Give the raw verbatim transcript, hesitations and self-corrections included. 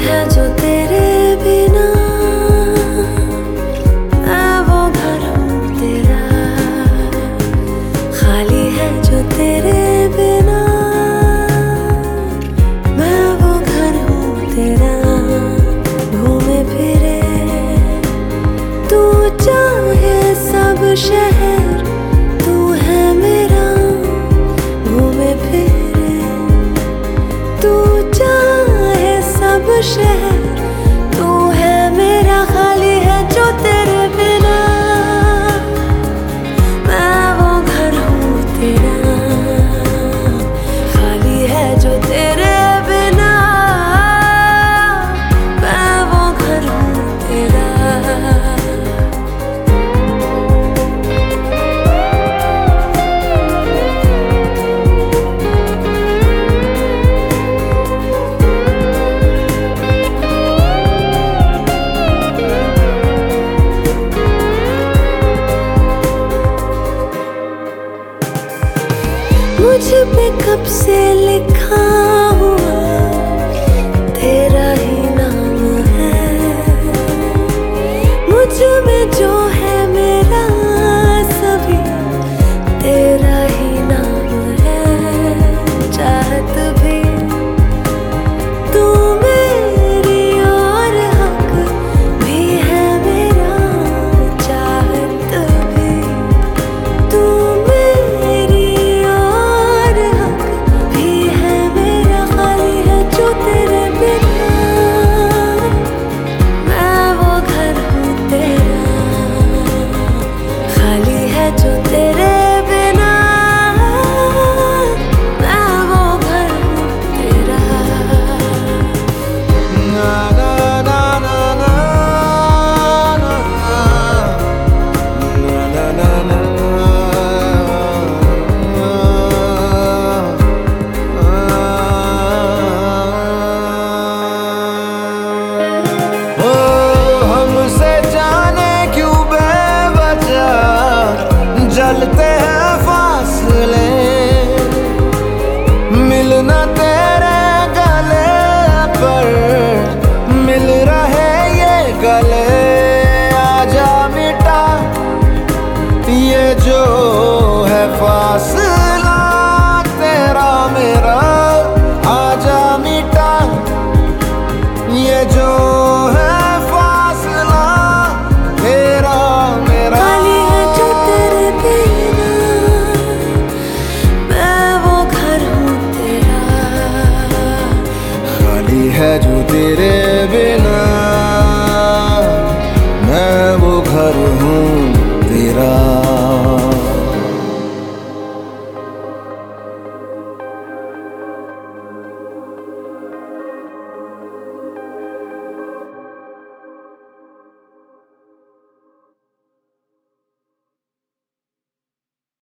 है जो तेरे बिना, मैं वो घर हूँ तेरा। खाली है जो तेरे बिना, मैं वो घर हूँ तेरा। घूमे फिरे तू चाहे सब शहर, तू है मेरा। घूमे फिरे तू चाहे सब शहर, तू है मेरा। खाली है जो तेरे बिना, मैं वो घर हूँ तेरा। खाली है जो तेरे बिना, मैं वो घर हूँ तेरा। मुझ पे कब से लिख